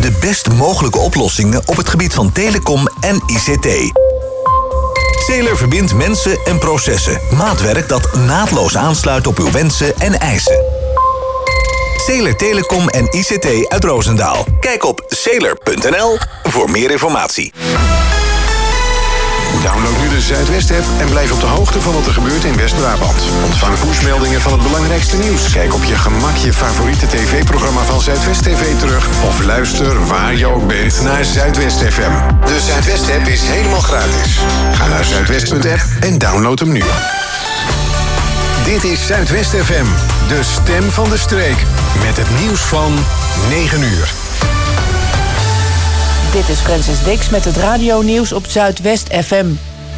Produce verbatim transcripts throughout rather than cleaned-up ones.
de best mogelijke oplossingen op het gebied van telecom en I C T. Sailor verbindt mensen en processen. Maatwerk dat naadloos aansluit op uw wensen en eisen. Sailor Telecom en I C T uit Roosendaal. Kijk op sailor punt n l voor meer informatie. Download nu de Zuidwest-app en blijf op de hoogte van wat er gebeurt in West-Brabant. Ontvang pushmeldingen van het belangrijkste nieuws. Kijk op je gemak je favoriete tv-programma van Zuidwest T V terug. Of luister waar je ook bent naar Zuidwest F M. De Zuidwest-app is helemaal gratis. Ga naar zuidwest punt app en download hem nu. Dit is Zuidwest F M, de stem van de streek. Met het nieuws van negen uur. Dit is Francis Dix met het radionieuws op Zuidwest F M.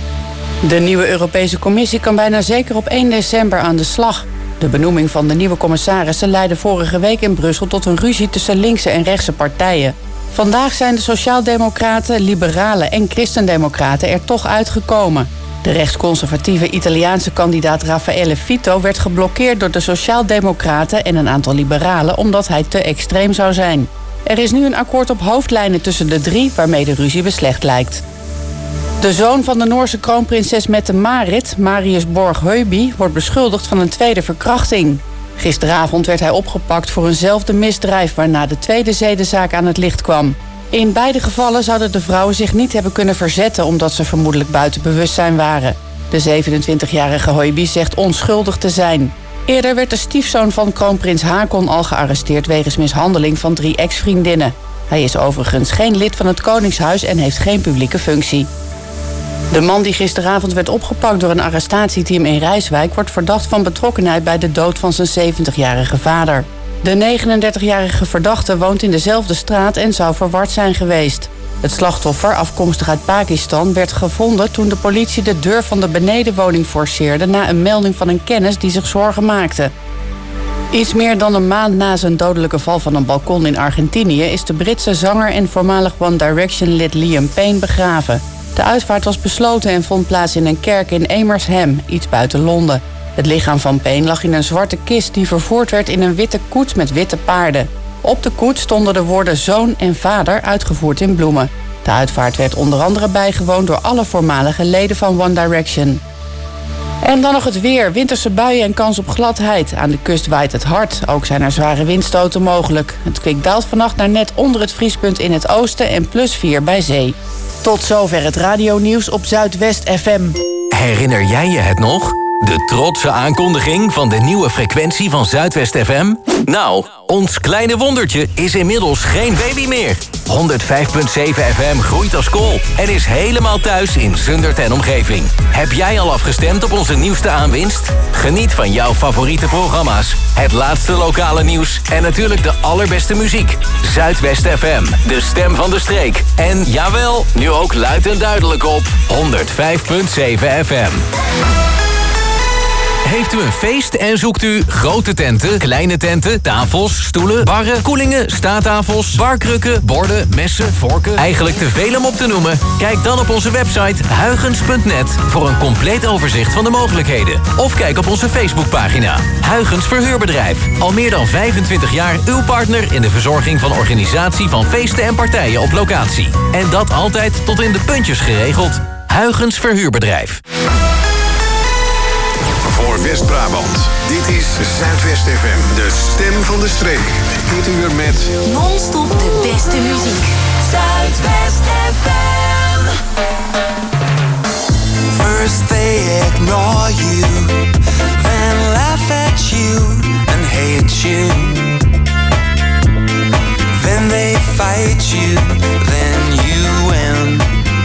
De nieuwe Europese Commissie kan bijna zeker op één december aan de slag. De benoeming van de nieuwe commissarissen leidde vorige week in Brussel tot een ruzie tussen linkse en rechtse partijen. Vandaag zijn de Sociaaldemocraten, Liberalen en Christendemocraten er toch uitgekomen. De rechtsconservatieve Italiaanse kandidaat Raffaele Fitto werd geblokkeerd door de Sociaaldemocraten en een aantal liberalen omdat hij te extreem zou zijn. Er is nu een akkoord op hoofdlijnen tussen de drie waarmee de ruzie beslecht lijkt. De zoon van de Noorse kroonprinses Mette-Marit, Marius Borg-Heuby, wordt beschuldigd van een tweede verkrachting. Gisteravond werd hij opgepakt voor eenzelfde misdrijf waarna de tweede zedenzaak aan het licht kwam. In beide gevallen zouden de vrouwen zich niet hebben kunnen verzetten omdat ze vermoedelijk buiten bewustzijn waren. De zevenentwintigjarige Heuby zegt onschuldig te zijn. Eerder werd de stiefzoon van kroonprins Haakon al gearresteerd wegens mishandeling van drie ex-vriendinnen. Hij is overigens geen lid van het Koningshuis en heeft geen publieke functie. De man die gisteravond werd opgepakt door een arrestatieteam in Rijswijk wordt verdacht van betrokkenheid bij de dood van zijn zeventigjarige vader. De negenendertigjarige verdachte woont in dezelfde straat en zou verward zijn geweest. Het slachtoffer, afkomstig uit Pakistan, werd gevonden toen de politie de deur van de benedenwoning forceerde na een melding van een kennis die zich zorgen maakte. Iets meer dan een maand na zijn dodelijke val van een balkon in Argentinië is de Britse zanger en voormalig One Direction-lid Liam Payne begraven. De uitvaart was besloten en vond plaats in een kerk in Amersham, iets buiten Londen. Het lichaam van Payne lag in een zwarte kist die vervoerd werd in een witte koets met witte paarden. Op de koets stonden de woorden zoon en vader uitgevoerd in bloemen. De uitvaart werd onder andere bijgewoond door alle voormalige leden van One Direction. En dan nog het weer. Winterse buien en kans op gladheid. Aan de kust waait het hard. Ook zijn er zware windstoten mogelijk. Het kwik daalt vannacht naar net onder het vriespunt in het oosten en plus vier bij zee. Tot zover het radionieuws op Zuidwest F M. Herinner jij je het nog? De trotse aankondiging van de nieuwe frequentie van Zuidwest F M? Nou, ons kleine wondertje is inmiddels geen baby meer. honderdvijf komma zeven F M groeit als kool en is helemaal thuis in Zundert en omgeving. Heb jij al afgestemd op onze nieuwste aanwinst? Geniet van jouw favoriete programma's, het laatste lokale nieuws en natuurlijk de allerbeste muziek. Zuidwest F M, de stem van de streek. En jawel, nu ook luid en duidelijk op honderdvijf komma zeven F M. Heeft u een feest en zoekt u grote tenten, kleine tenten, tafels, stoelen, barren, koelingen, staattafels, barkrukken, borden, messen, vorken, eigenlijk te veel om op te noemen? Kijk dan op onze website huygens punt net voor een compleet overzicht van de mogelijkheden. Of kijk op onze Facebookpagina Huygens Verhuurbedrijf. Al meer dan vijfentwintig jaar uw partner in de verzorging van organisatie van feesten en partijen op locatie. En dat altijd tot in de puntjes geregeld. Huygens Verhuurbedrijf. Voor West-Brabant. Dit is Zuidwest F M, de stem van de streek. Dit uur met non-stop de beste muziek. Zuidwest F M. First they ignore you, then laugh at you and hate you. Then they fight you, then you win.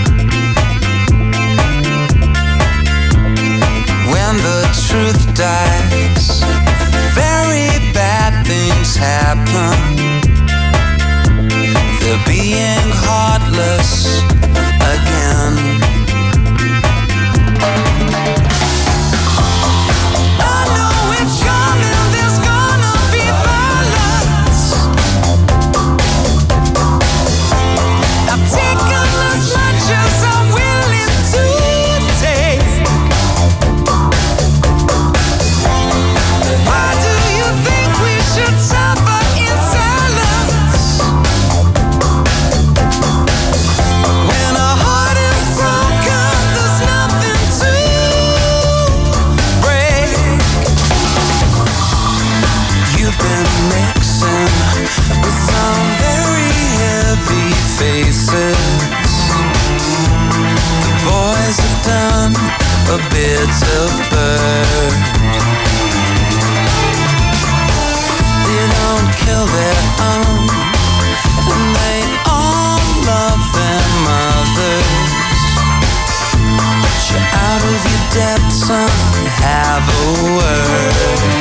When the truth dies, very bad things happen. They're being heartless again. I know it's coming, there's gonna be violence. faces. The boys have done a bit of bird. They don't kill their own, and they all love their mothers. But you're out of your depth, son, have a word.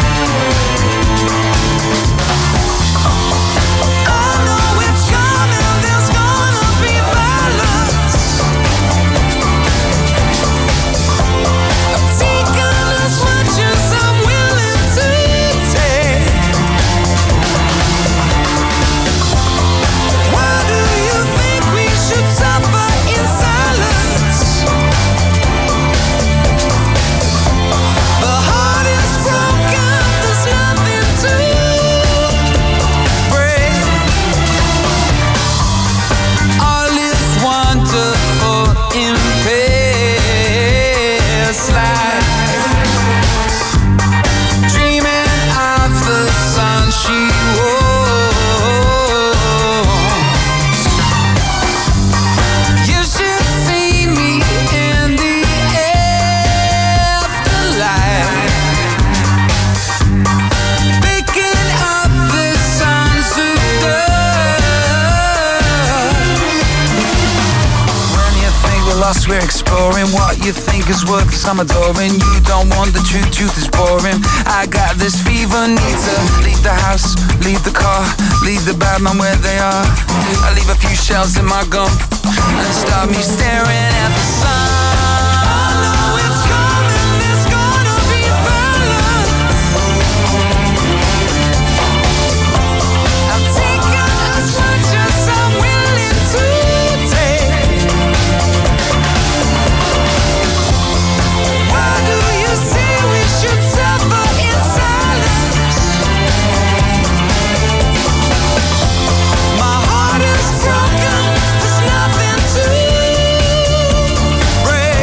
We're exploring what you think is worth some adoring. You don't want the truth, truth is boring. I got this fever, need to leave the house, leave the car, leave the bad man where they are. I leave a few shells in my gum and start me staring at the sun. I know it's coming, there's gonna be violence. I'm taking as much as I'm willing to take. My heart is broken, there's nothing to break.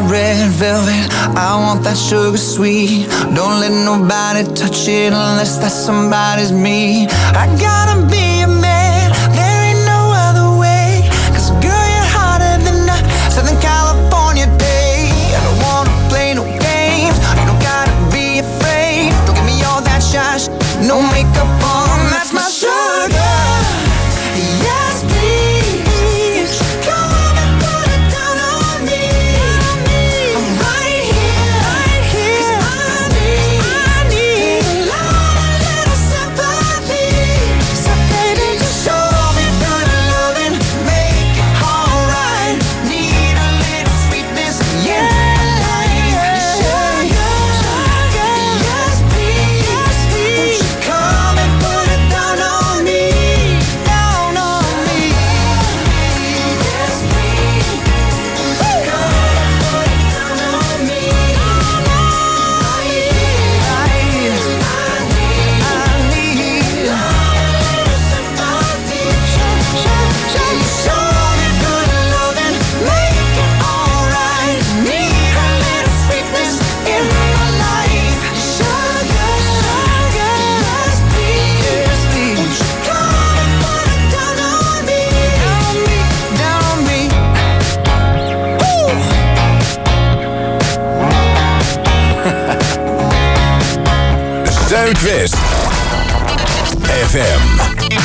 red velvet. I want that sugar sweet. Don't let nobody touch it unless that somebody's me. I gotta be a man, there ain't no other way. Cause girl, you're hotter than a Southern California day. I don't wanna play no games, you don't gotta be afraid. Don't give me all that shy sh- no makeup on, that's my sugar. Yes, please, come and put it down on me. I'm right here, right here. 'Cause I need, I need a lot, a little sympathy. So baby, just show me good loving, make it alright. Need a little sweetness, yeah, yeah. Sugar, sugar, yes please, yes please. Won't you come and put it down on me, down on me. Yes please, come and put it down on me. I need, I need, I need a little sympathy. Show me good loving, make it alright. Need a little sweetness in my life. Sugar, sugar, yes please, yes please. Won't you come and put it down on me, down on me, down on me. Zuidwest F M.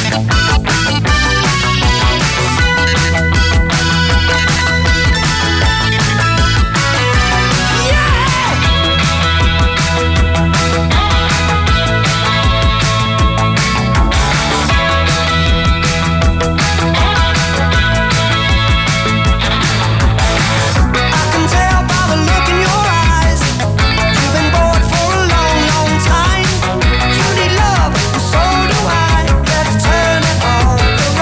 I can tell by the look in your eyes, you've been bored for a long, long time. You need love, and so do I. Let's turn it on.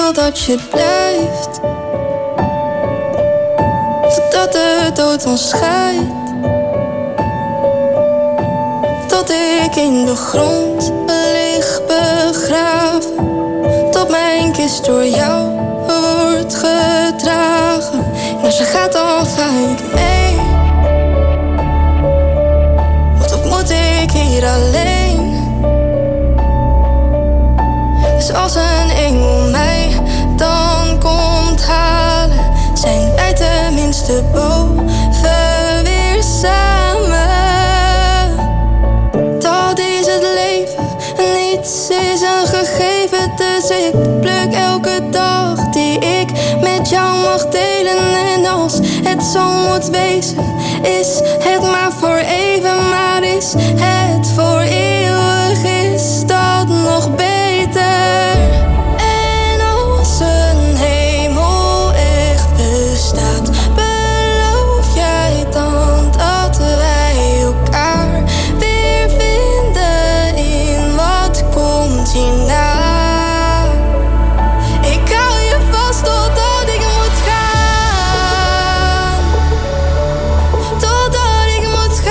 wil dat je blijft, totdat de dood ons scheidt. Tot ik in de grond lig begraven, tot mijn kist door jou wordt gedragen. En als je gaat dan ga ik mee, want wat moet ik hier alleen? Dus als een engel mij dan komt halen, zijn wij tenminste boven weer samen. Dat is het leven, niets is een gegeven, dus ik pluk elke dag die ik met jou mag delen. En als het zo moet wezen, is het maar voor even, maar is het voor eeuwig, is dat nog beter. En als een hemel echt bestaat, beloof jij dan dat wij elkaar weer vinden in wat komt hierna? Ik hou je vast totdat ik moet gaan, totdat ik moet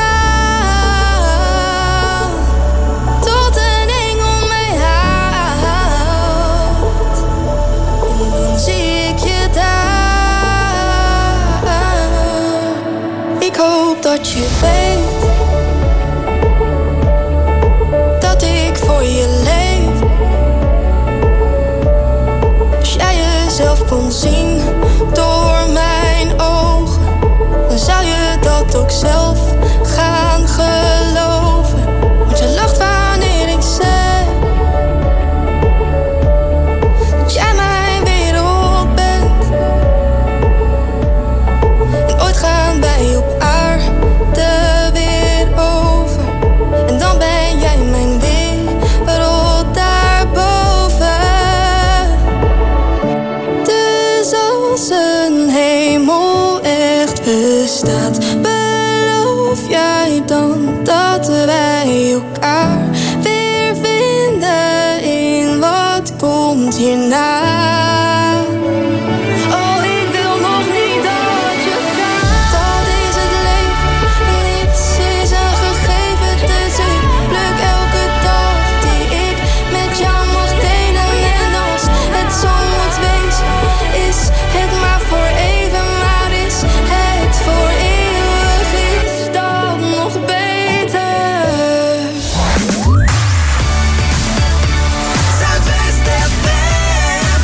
gaan, tot een engel mij haalt. En dan zie ik je daar. Ik hoop dat je weet dat ik voor je leef. Als jij jezelf kon zien door mijn ogen, dan zou je dat ook zelf gaan geloven. Want je lacht wanneer ik zeg dat jij mijn wereld bent. En ooit gaan wij op aarde weer over, en dan ben jij mijn wereld daarboven. Dus als een hemel echt bestaat, beloof jij dan dat wij elkaar weer vinden in wat komt hierna? Oh, ik wil nog niet dat je gaat. Dat is het leven, niets is een gegeven, dus ik pluk elke dag die ik met jou mag delen. En als het zo moet wezen, is het maar voor even, maar is het voor eeuwig, is dat nog beter. Zuidwest F M.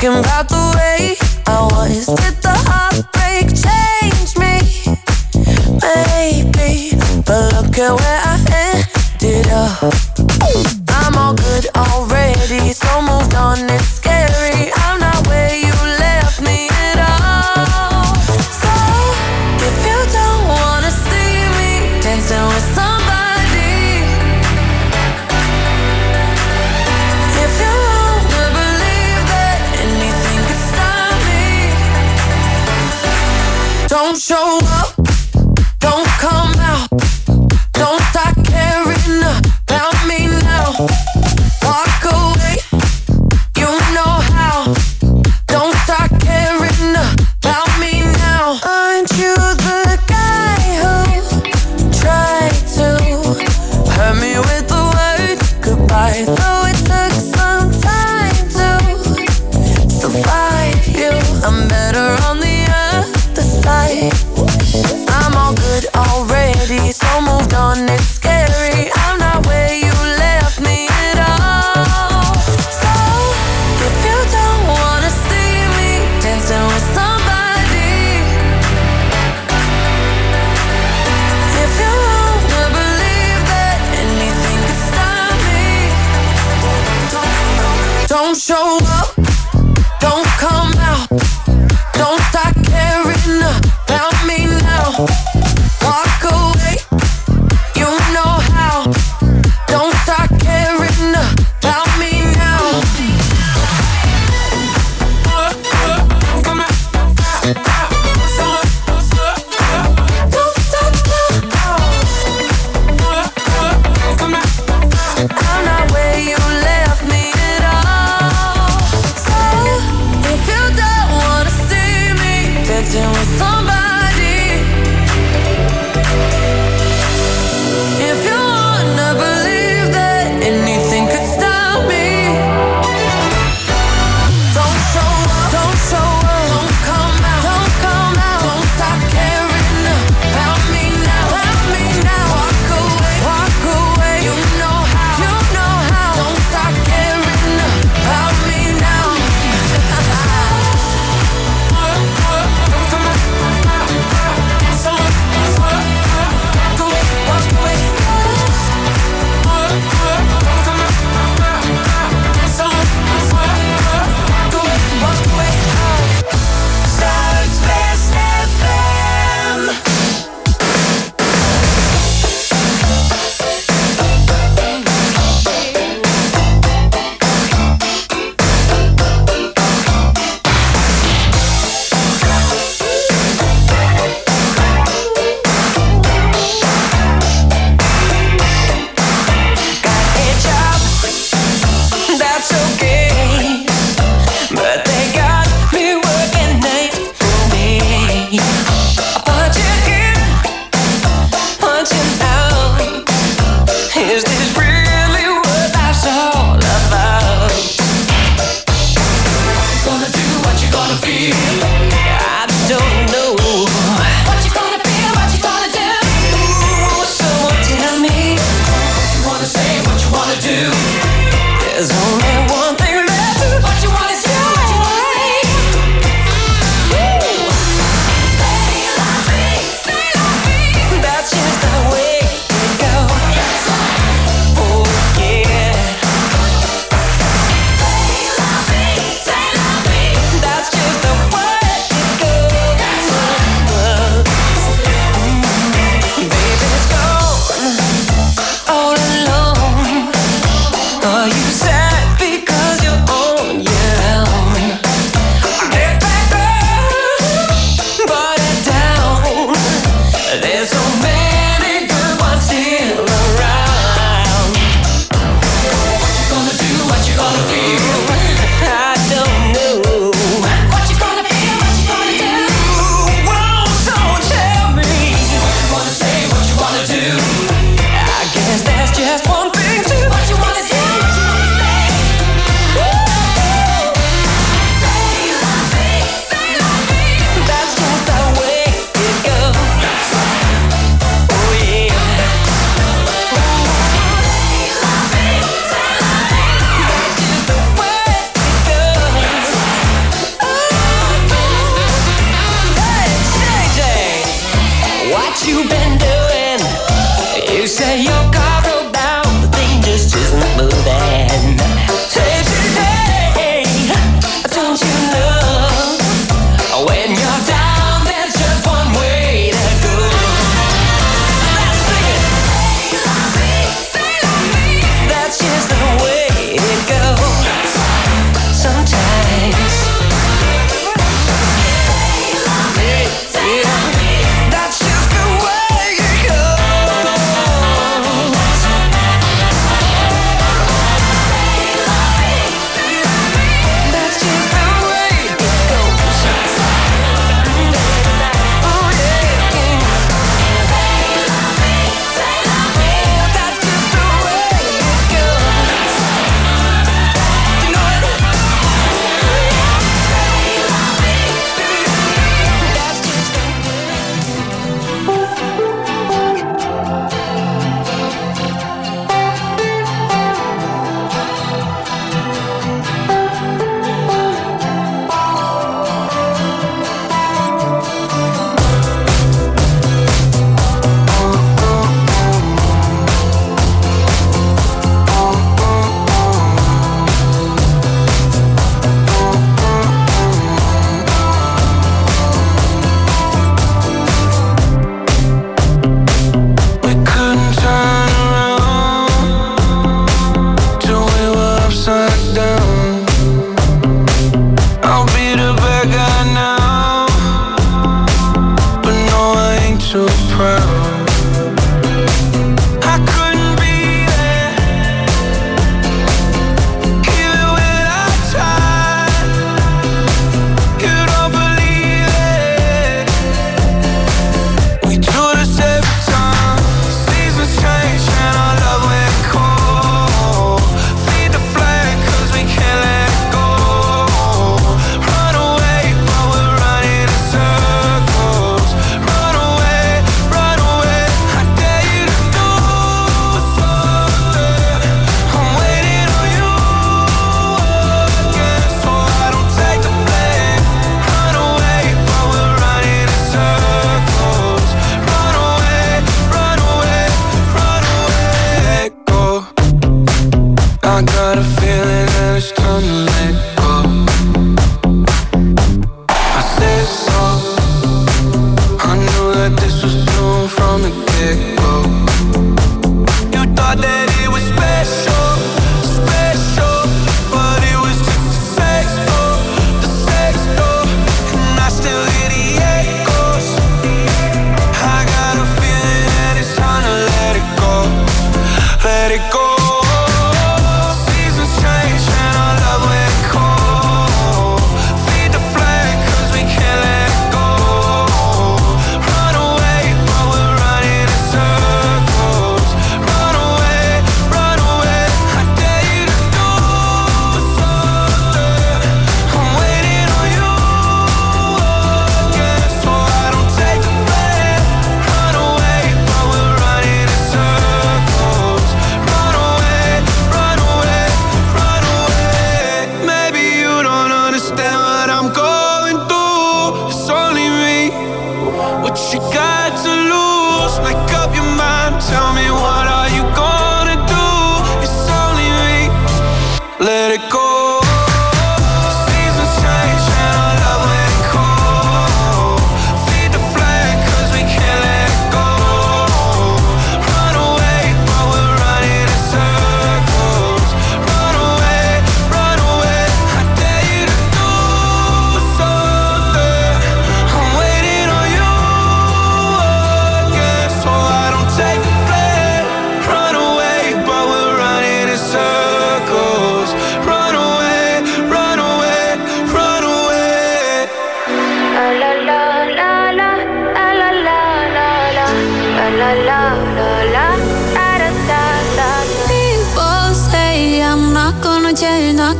Thinking about the way I was. Did the heartbreak change me? Maybe, but look at where I ended up. I'm all good already, so moved on, it's scary. I'm not where you left me at all. So, if you don't wanna see me dancing with somebody, if you wanna believe that anything could stop me, don't show up, don't come out, don't start caring about me now. Walk away, you know how. Don't start caring about me now. Aren't you the guy who tried to hurt me with the word goodbye? Though it took some time to survive you, I'm better on the other side. I'm all good already, so moved on, it's scary. I'm not where you left me at all. So, if you don't wanna see me dancing with somebody, if you wanna believe that anything could stop me, don't show up, don't come out, don't start caring about me now. Walk away, you know how. Don't start caring about me now. Don't stop now. I'm not where you left me at all.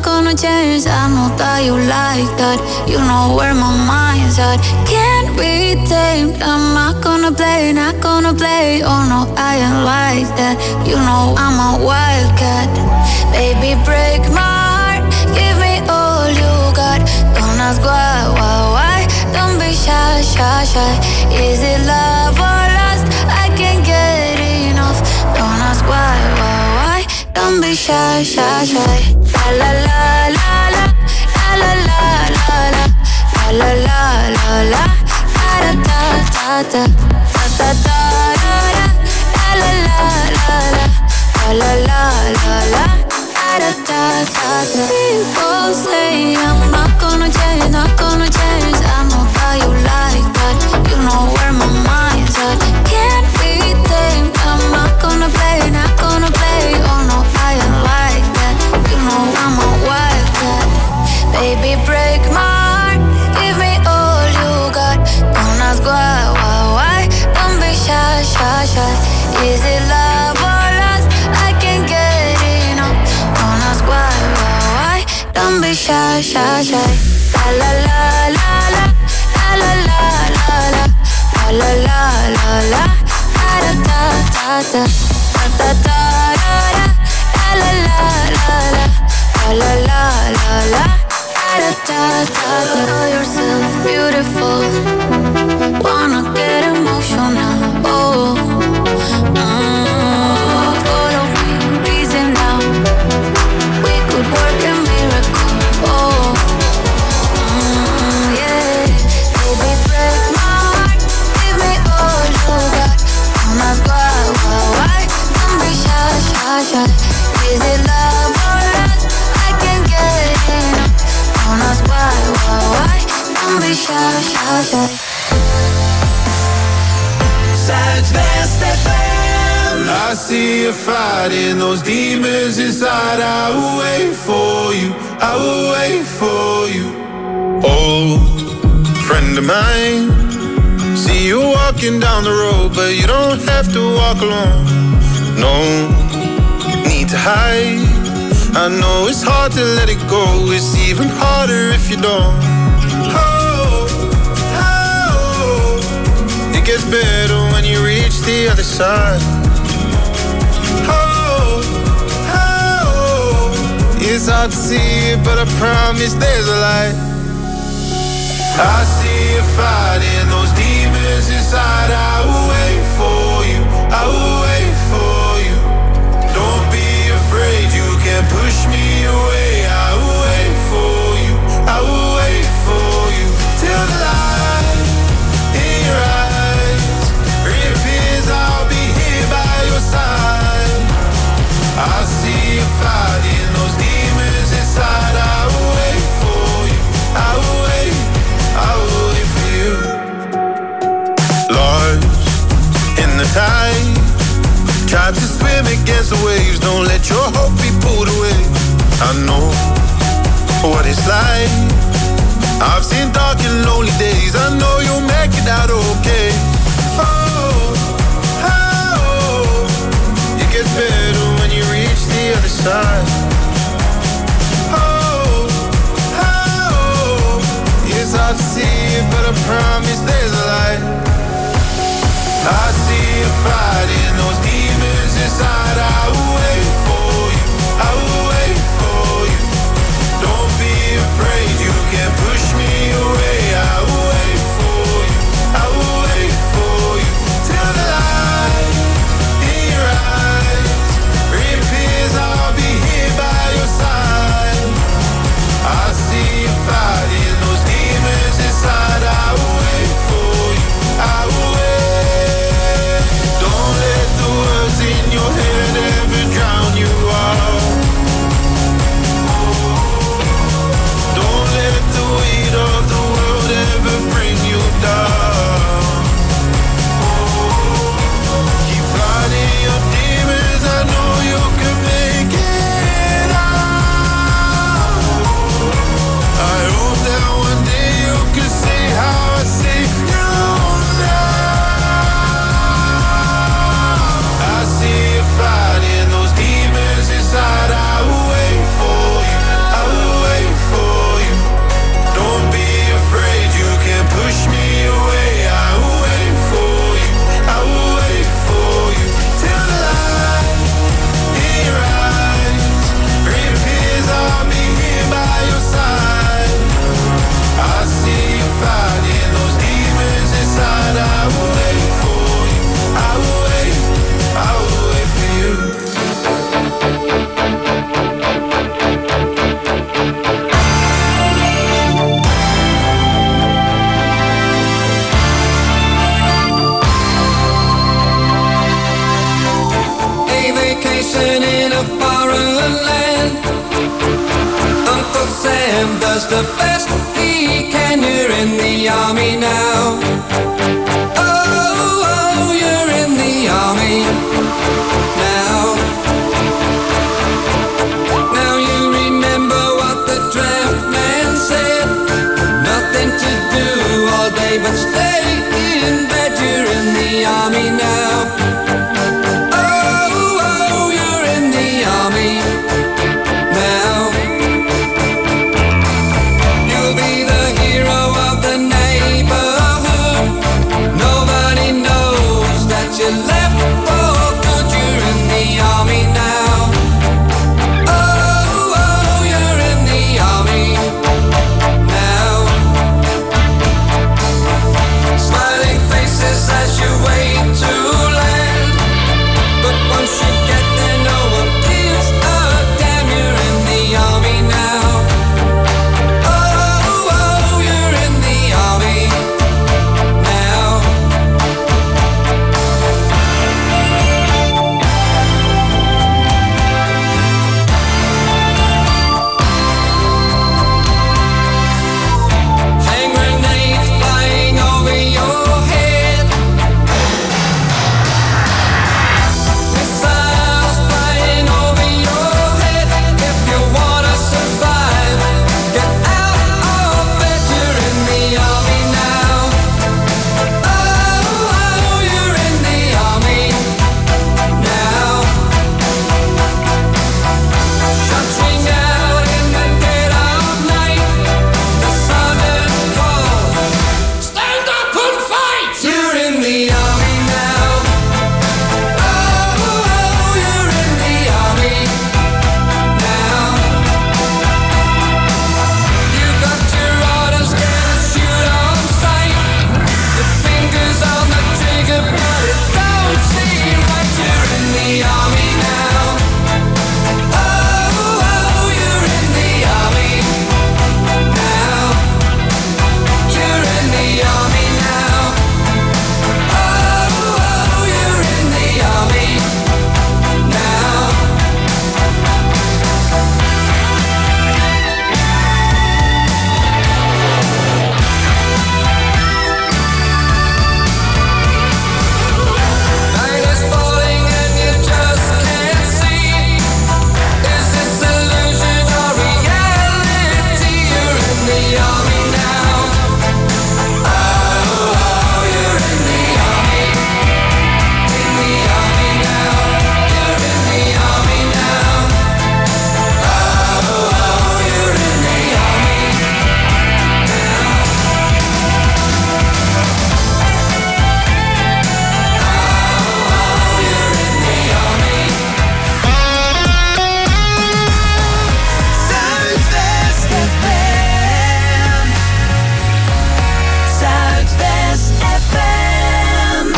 not gonna change. I know that you like that. You know where my mind's at. Can't be tamed. I'm not gonna play, not gonna play. Oh no, I ain't like that. You know I'm a wildcat. Baby, break my heart. Give me all you got. Don't ask why, why, why. Don't be shy, shy, shy. Is it love or lust? I can't get enough. Don't ask why, why, why. Don't be shy, shy, shy. La la la la la la la la la la la la la la la da da da da da da da la la la la la la la la da da da da. People say I'm not gonna change, not gonna change. I know that you like that. You know where my mind's at. Can't be tamed. I'm not gonna play, not gonna play. Oh no, I ain't like that. You know I'm a wildcat. Baby, break my heart. Give me all you got. Don't ask why, why, why. Don't be shy, shy, shy. Is it love or lust? I can't get enough. Don't ask why, why, why. Don't be shy, shy, shy. La la la la la la la la la la la la la la da da da da da da da da la la la la la la la la da da da da. Know yourself beautiful. Wanna get emotional. Oh, mm, follow me, reason now. We could work a miracle. Oh, mm, yeah. Baby, break my heart. Give me all you got. Don't ask why, why, why. Don't be shy, shy, shy. Is it love or lust? I can't get enough. Don't ask why, why, why. Don't be shy, shy, shy. Zuidwest F M. I see you fighting those demons inside. I will wait for you. I will wait for you. Old friend of mine. See you walking down the road, but you don't have to walk alone. No need to hide. I know it's hard to let it go. It's even harder if you don't. Oh, oh, it gets better when you reach the other side. Oh, oh, it's hard to see it, but I promise there's a light. I see you fighting those demons inside. I will wait for you. I will wait for you. Don't be afraid, you can't push me away. I will wait for you. I will wait for you till the light in your eyes reappears. I'll be here by your side. I see you fighting those demons inside. I will wait for you. I will wait. I will wait for you. Lost in the tide, try to swim against the waves. Don't let your hope be pulled away. I know what it's like. I've seen dark and lonely days. I know you'll make it out okay. Oh, oh, it gets better when you reach the other side. Oh, oh, it's hard to see it, but I promise there's a light. I see you fighting those demons inside. I will wait for you. I will wait for you. Don't be afraid, you can't push me away. I will wait for you. I will wait for you till the light in your eyes reappears. I'll be here by your side. I see you fighting those demons inside. I will wait for you. I will wait. Don't let the words in your head and does the best he can. You're in the army now. Oh, oh, you're in the army now. Now you remember what the draft man said. Nothing to do all day but stay in bed. You're in the army now. Oh, oh, you're in the army now. You'll be the hero of the neighborhood. Nobody knows that you left for good. You're in the army now. Oh, oh, you're in the army now. Smiling faces as you wait to land. But once you get there, no one gives a damn. You're in the army now. Oh, oh, you're in the army now. Hand grenades flying over your head. Missiles flying over your head. If you wanna survive, get out of bed. You're in the army now. Oh, oh, you're in the army now. Shots ring out in the dead of night. The sudden call, stand up and fight. You're in the army now. Oh, oh, you're in the army now. You got your orders, gonna shoot on sight. Your fingers on the trigger, but it don't seem right. You're in the army now. Oh, oh, you're in the army now. You're in the army now. Oh, oh, you're in the army now. Night is falling and you just can't see. Is this illusion or reality? You're in the army now. Oh, oh, you're in the army. In the army now. You're in the army now. Oh, oh, you're in the army now. Oh, you're in the army. Zuidwest F M. Zuidwest F M.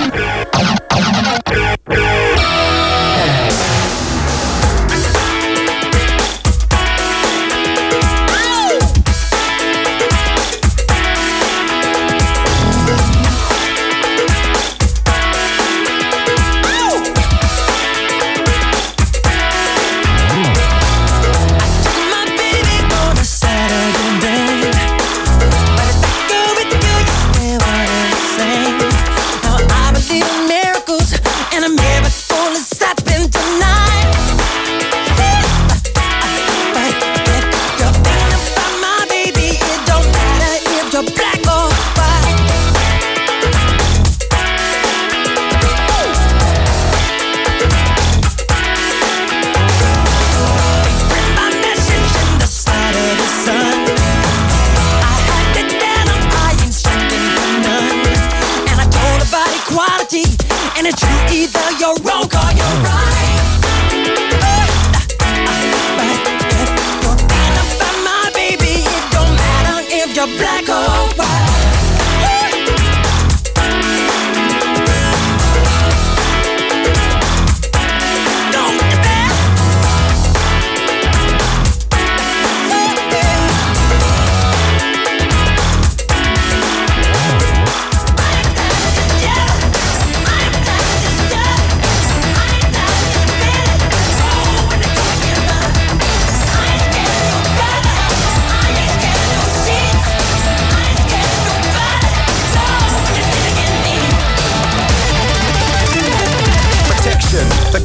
My baby on a Saturday night, but if I go with you, you still wanna sing. Now I believe in miracles, and a miracle is happening tonight. But if you're thinking about my baby, it don't matter if you're black or white. Read my message in the sight of the sun. I had it down, I ain't striking for none. And I told about equality, and it's true, either you're wrong or you're right. But if you're thinking about my baby, it don't matter if you're black or white. Don't get that. Yeah.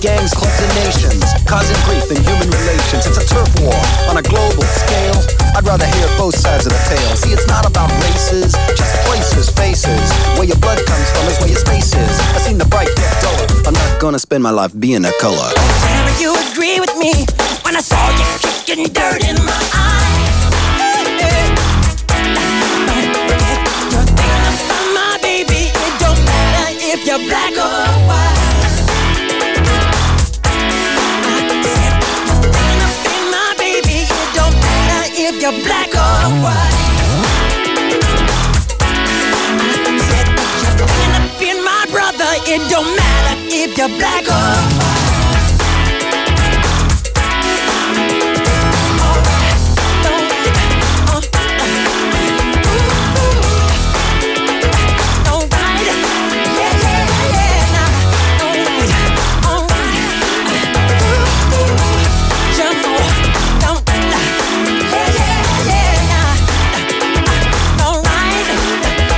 gangs, clubs, and nations, causing grief in human relations. It's a turf war on a global scale. I'd rather hear both sides of the tale. See, it's not about races, just places, faces. Where your blood comes from is where your space is. I seen the bright get duller. I'm not gonna spend my life being a color. Whenever you agree with me, when I saw you kicking dirt in my eye. You're thinking about my baby. It don't matter if you're black or white. If you're black or white, said you're thinking of being my brother. It don't matter if you're black or white.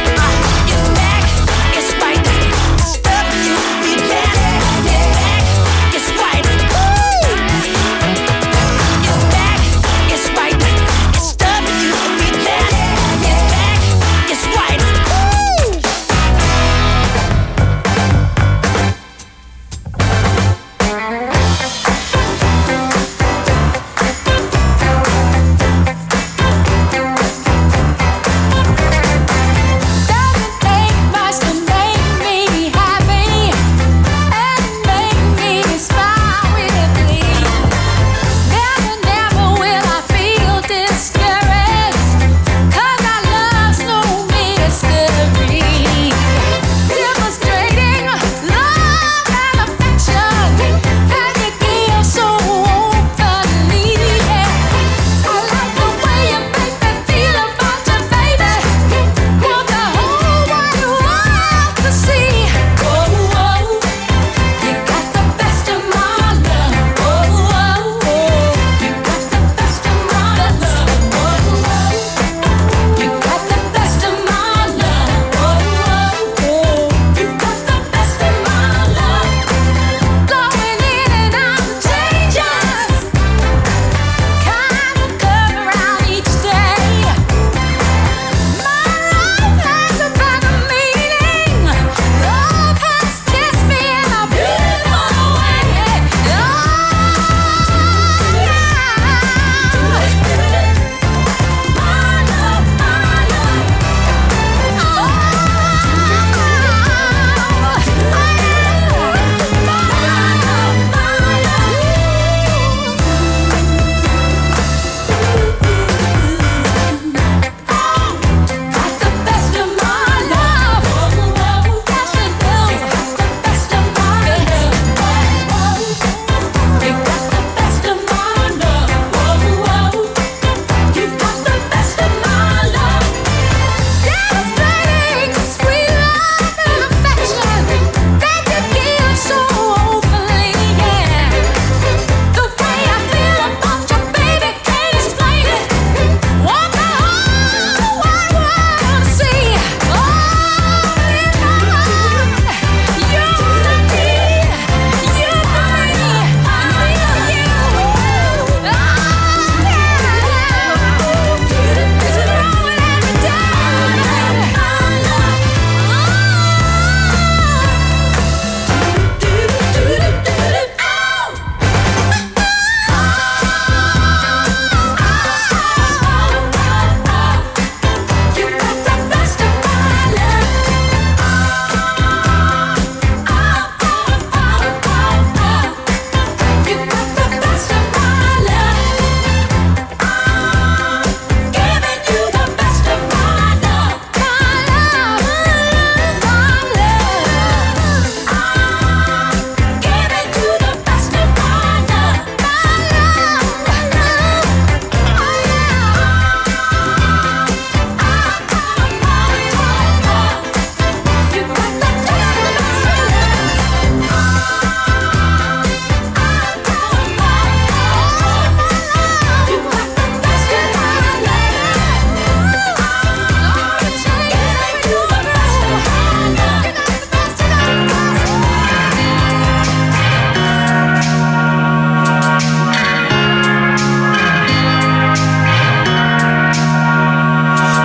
It's right, stuff you, you can't, yeah.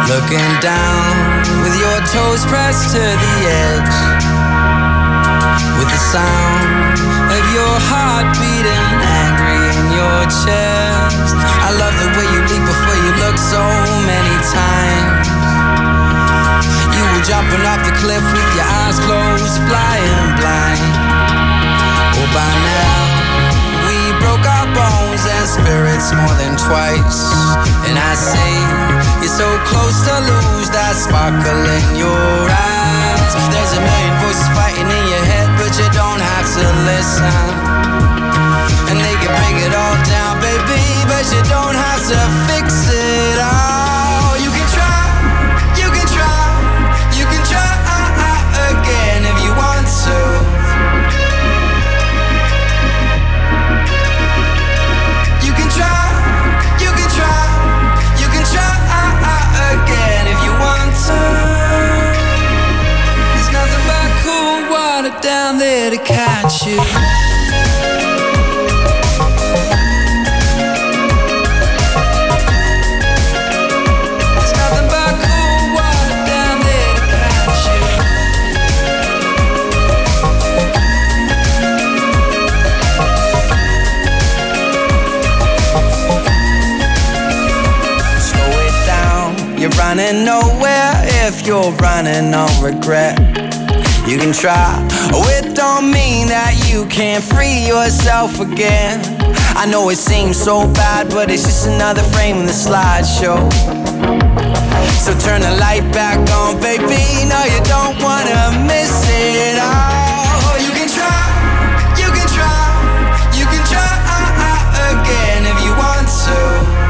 Looking down with your toes pressed to the edge, with the sound of your heart beating angry in your chest. I love the way you leap before you look so many times. You were jumping off the cliff with your eyes closed, flying blind. Oh, by now we broke our bones and spirits more than twice. And I say you're so close to lose that sparkle in your eyes. There's a million voices fighting in your head, but you don't have to listen. And they can break it all down, baby, but you don't have to fix it all. You can try, you can try, you can try again if you want to. You can try, you can try, you can try again if you want to. There's nothing but cool water down there to catch you. You're running nowhere if you're running on regret. You can try, oh it don't mean that you can't free yourself again. I know it seems so bad, but it's just another frame in the slideshow. So turn the light back on, baby, no you don't wanna miss it all. You can try, you can try, you can try again if you want to.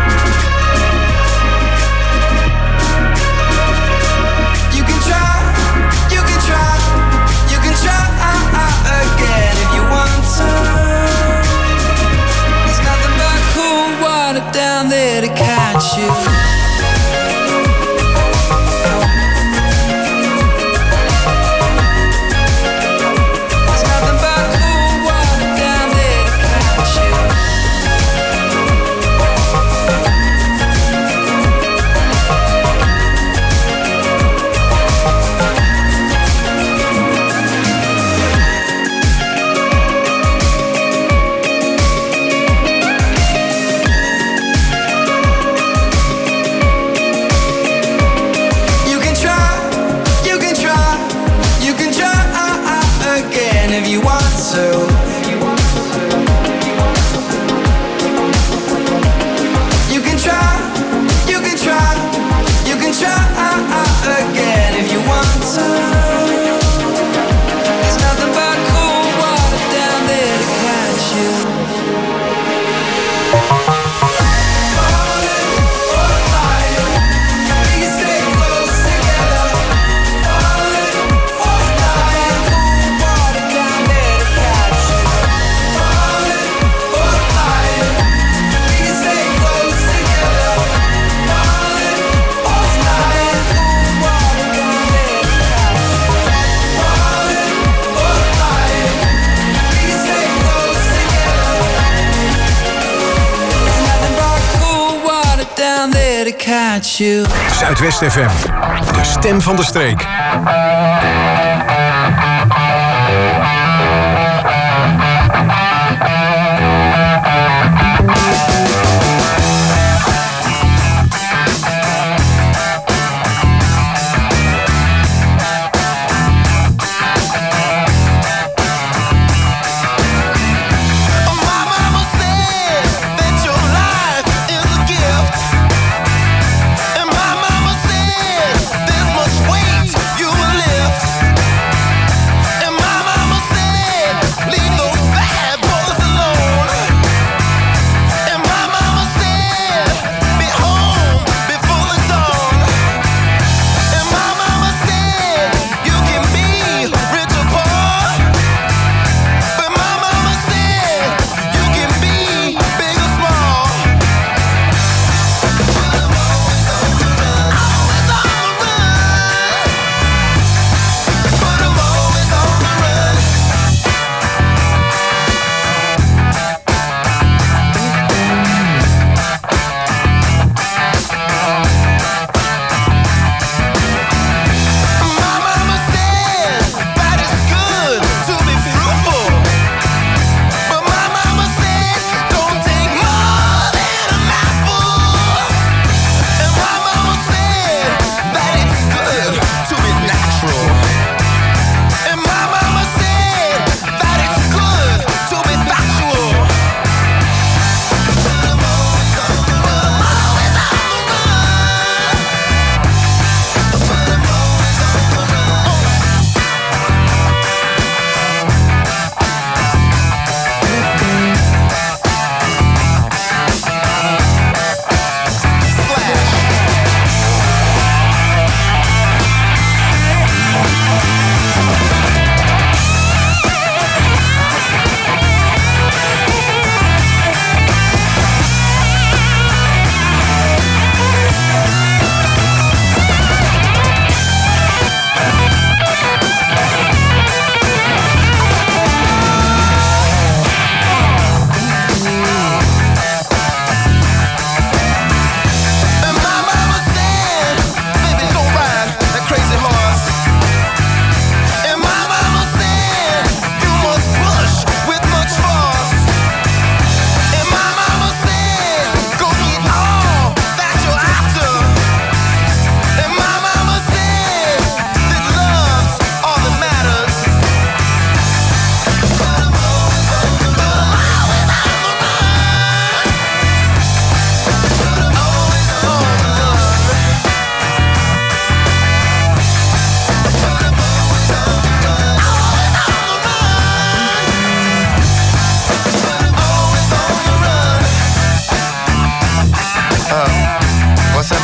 Again, if you want to. There's nothing but cool water down there to catch you. There's nothing but cool water down there to catch you. If you want to, you can try, you can try, you can try again if you want to. There's nothing but cool water down there to catch you. Catch you. Zuidwest F M, de stem van de streek. And my mama said there's much weight you will lift.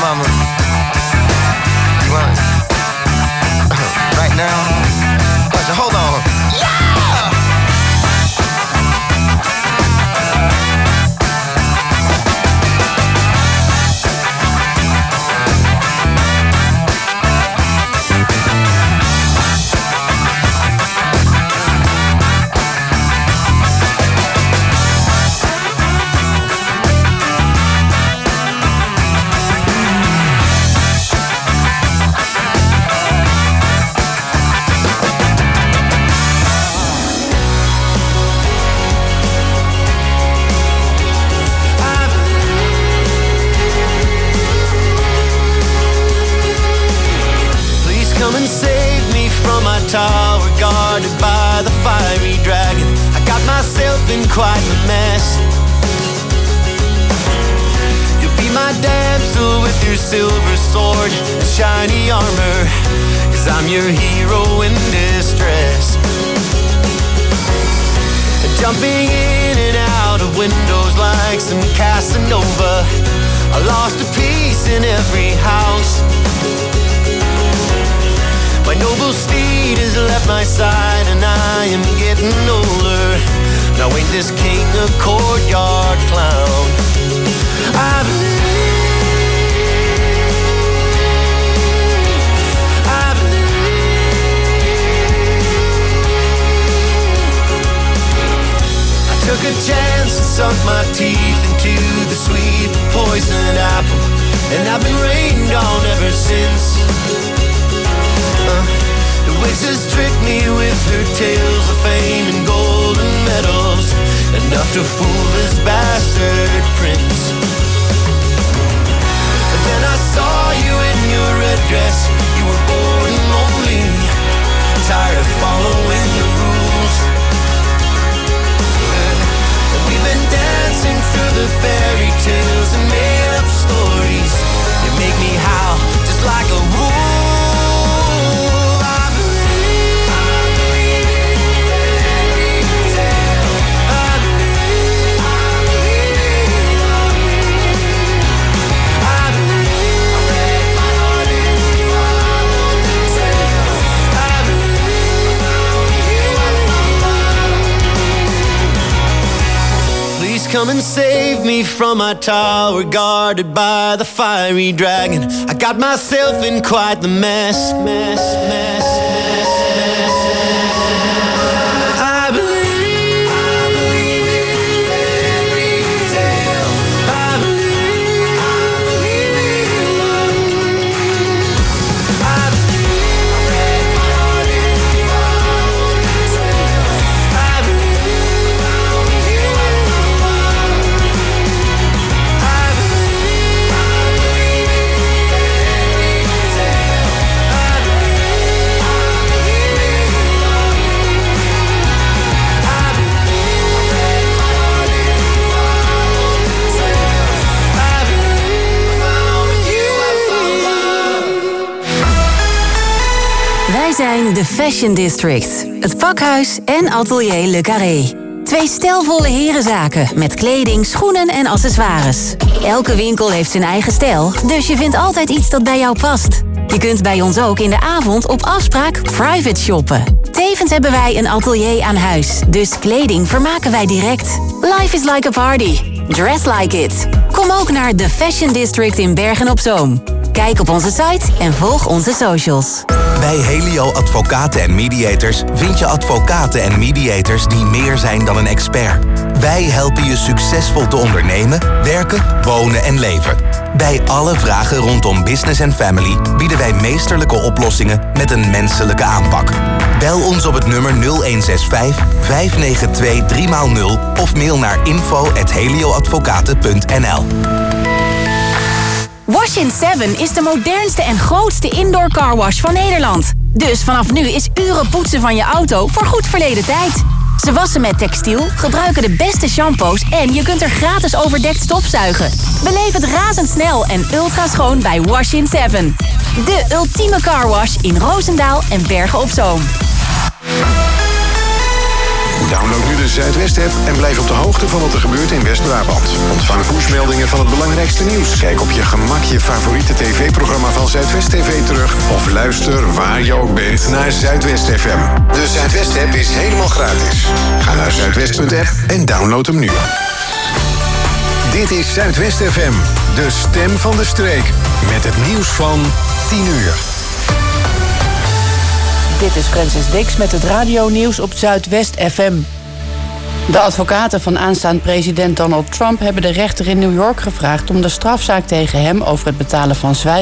mama. You want right now? Watch it, hold on. Yeah! Tower guarded by the fiery dragon. I got myself in quite a mess. You'll be my damsel with your silver sword and shiny armor, 'cause I'm your hero in distress. Jumping in and out of windows like some Casanova, I lost a piece in every house. My noble steed has left my side and I am getting older. Now ain't this king a courtyard clown? I believe, I believe. I took a chance and sunk my teeth into the sweet poisoned apple, and I've been rained on ever since. The witch has tricked me with her tales of fame and golden medals, enough to fool this bastard prince. And then I saw you in your red dress. You were bored and lonely, tired of following the rules. And we've been dancing through the fairy tales and made up stories. You make me howl just like a wolf. Come and save me from my tower guarded by the fiery dragon. I got myself in quite the mess, mess, mess, mess, mess. I believe, I believe in fairy tale. I believe, I believe in love. I believe, I break my heart in fairy tale. I believe, only you are the Wij zijn de Fashion District, het pakhuis en atelier Le Carré. Twee stijlvolle herenzaken met kleding, schoenen en accessoires. Elke winkel heeft zijn eigen stijl, dus je vindt altijd iets dat bij jou past. Je kunt bij ons ook in de avond op afspraak private shoppen. Tevens hebben wij een atelier aan huis, dus kleding vermaken wij direct. Life is like a party. Dress like it. Kom ook naar de Fashion District in Bergen-op-Zoom. Kijk op onze site en volg onze socials. Bij Helio Advocaten en Mediators vind je advocaten en mediators die meer zijn dan een expert. Wij helpen je succesvol te ondernemen, werken, wonen en leven. Bij alle vragen rondom business en family bieden wij meesterlijke oplossingen met een menselijke aanpak. Bel ons op het nummer nul een zes vijf, vijf negen twee, drie nul of mail naar info at helioadvocaten punt n l. Wash in seven is de modernste en grootste indoor carwash van Nederland. Dus vanaf nu is uren poetsen van je auto voor goed verleden tijd. Ze wassen met textiel, gebruiken de beste shampoos en je kunt er gratis overdekt stofzuigen. Beleef het razendsnel en ultra schoon bij Wash in seven. De ultieme carwash in Roosendaal en Bergen op Zoom. Download nu de Zuidwest-app en blijf op de hoogte van wat er gebeurt in West-Brabant. Ontvang pushmeldingen van het belangrijkste nieuws. Kijk op je gemak je favoriete tv-programma van Zuidwest T V terug. Of luister waar je ook bent naar Zuidwest F M. De Zuidwest-app is helemaal gratis. Ga naar zuidwest punt app en download hem nu. Dit is Zuidwest F M, de stem van de streek. Met het nieuws van tien uur. Dit is Francis Dix met het radionieuws op Zuidwest F M. De advocaten van aanstaand president Donald Trump hebben de rechter in New York gevraagd om de strafzaak tegen hem over het betalen van zwijgen